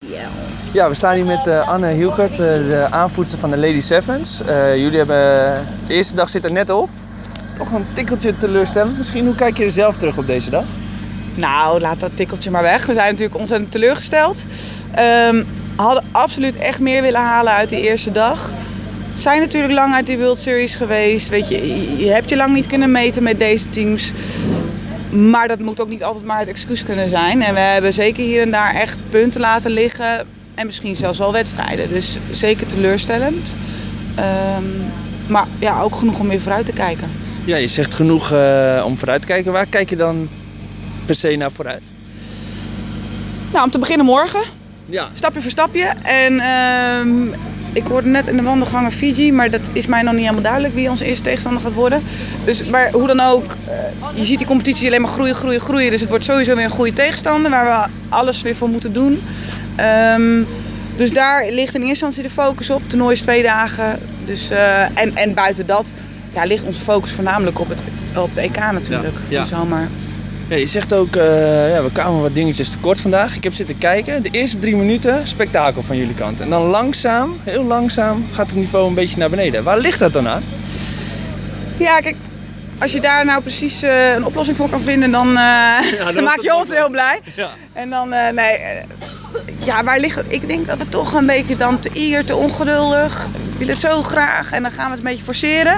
Ja, we staan hier met Anne Hielkert, de aanvoerster van de Lady Sevens. Jullie hebben de eerste dag zit er net op. Toch een tikkeltje teleurstellend. Misschien, hoe kijk je er zelf terug op deze dag? Nou, laat dat tikkeltje maar weg. We zijn natuurlijk ontzettend teleurgesteld. Hadden absoluut echt meer willen halen uit die eerste dag. Zijn natuurlijk lang uit die World Series geweest. Weet je hebt je lang niet kunnen meten met deze teams. Maar dat moet ook niet altijd maar het excuus kunnen zijn. En we hebben zeker hier en daar echt punten laten liggen. En misschien zelfs wel wedstrijden. Dus zeker teleurstellend. Maar ja, ook genoeg om weer vooruit te kijken. Ja, je zegt genoeg om vooruit te kijken. Waar kijk je dan per se naar vooruit? Nou, om te beginnen morgen. Ja. Stapje voor stapje. En ik hoorde net in de wandelgangen Fiji, maar dat is mij nog niet helemaal duidelijk wie onze eerste tegenstander gaat worden. Dus, maar hoe dan ook, je ziet die competitie alleen maar groeien. Dus het wordt sowieso weer een goede tegenstander waar we alles weer voor moeten doen. Dus daar ligt in eerste instantie de focus op. Het toernooi is 2 dagen. Dus, en buiten dat ligt onze focus voornamelijk op het EK natuurlijk. Ja. De zomer. Ja, je zegt ook, we kwamen wat dingetjes tekort vandaag. Ik heb zitten kijken. De eerste 3 minuten, spektakel van jullie kant. En dan langzaam, heel langzaam, gaat het niveau een beetje naar beneden. Waar ligt dat dan aan? Ja, kijk, als je daar nou precies een oplossing voor kan vinden, dan maak je ons heel blij. Ja. En dan, waar ligt het? Ik denk dat we toch een beetje dan te eager, te ongeduldig. We willen het zo graag en dan gaan we het een beetje forceren.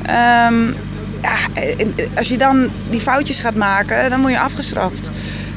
Als je dan die foutjes gaat maken, dan word je afgestraft.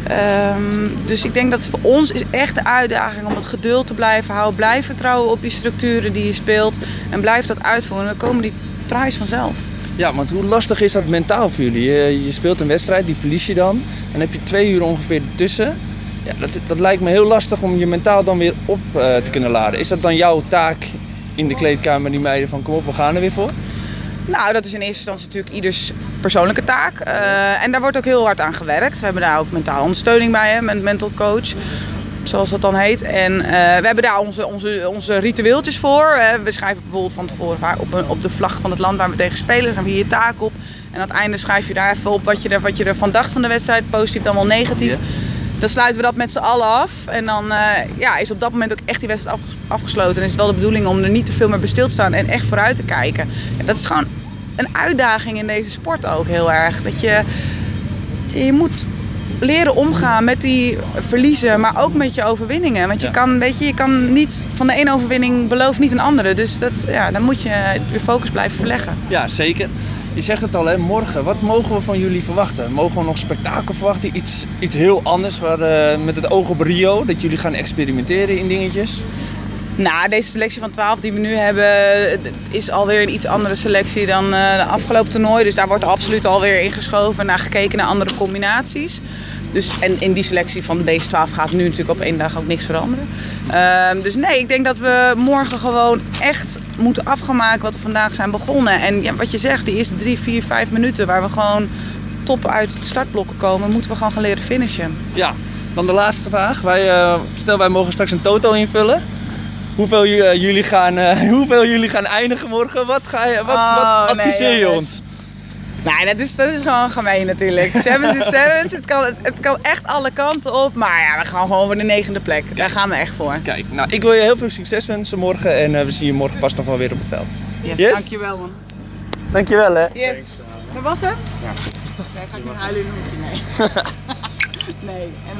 Dus ik denk dat voor ons is echt de uitdaging om het geduld te blijven houden. Blijf vertrouwen op die structuren die je speelt. En blijf dat uitvoeren. Dan komen die tries vanzelf. Ja, want hoe lastig is dat mentaal voor jullie? Je speelt een wedstrijd, die verlies je dan. En dan heb je 2 uur ongeveer ertussen. Ja, dat lijkt me heel lastig om je mentaal dan weer op te kunnen laden. Is dat dan jouw taak in de kleedkamer, die meiden van kom op, we gaan er weer voor? Nou, dat is in eerste instantie natuurlijk ieders persoonlijke taak. En daar wordt ook heel hard aan gewerkt. We hebben daar ook mentale ondersteuning bij, een mental coach, zoals dat dan heet. En we hebben daar onze ritueeltjes voor. We schrijven bijvoorbeeld van tevoren op de vlag van het land waar we tegen spelen. Dan gaan we hier je taak op. En aan het einde schrijf je daar even op wat je ervan dacht van de wedstrijd. Positief dan wel negatief. Yeah. Dan sluiten we dat met z'n allen af. En dan is op dat moment ook echt die wedstrijd afgesloten. En is het wel de bedoeling om er niet te veel meer bij stil te staan en echt vooruit te kijken. En dat is gewoon een uitdaging in deze sport ook heel erg. Dat je moet leren omgaan met die verliezen, maar ook met je overwinningen. Want je kan niet van de ene overwinning belooft niet een andere. Dus dan moet je je focus blijven verleggen. Ja, zeker. Je zegt het al, hè, morgen. Wat mogen we van jullie verwachten? Mogen we nog spektakel verwachten? Iets heel anders met het oog op Rio? Dat jullie gaan experimenteren in dingetjes? Nou, deze selectie van 12 die we nu hebben is alweer een iets andere selectie dan de afgelopen toernooi. Dus daar wordt absoluut alweer ingeschoven naar gekeken naar andere combinaties. Dus, en in die selectie van deze 12 gaat nu natuurlijk op 1 dag ook niks veranderen. Dus nee, ik denk dat we morgen gewoon echt moeten af gaan maken wat we vandaag zijn begonnen. En ja, wat je zegt, die eerste 3, 4, 5 minuten waar we gewoon top uit de startblokken komen, moeten we gewoon gaan leren finishen. Ja, dan de laatste vraag. Wij mogen straks een toto invullen. Hoeveel jullie gaan eindigen morgen? Wat adviseer je ons? Nee, dat is gewoon gemeen natuurlijk. Sevens is sevens. Het kan echt alle kanten op. Maar ja, we gaan gewoon voor de 9e plek. Kijk. Daar gaan we echt voor. Kijk, nou, ik wil je heel veel succes wensen morgen. En we zien je morgen vast nog wel weer op het veld. Yes? Dankjewel, man. Dankjewel, hè. Yes. Dat was het? Ja. Jij gaat nu huilen in een hoekje. Nee. Nee.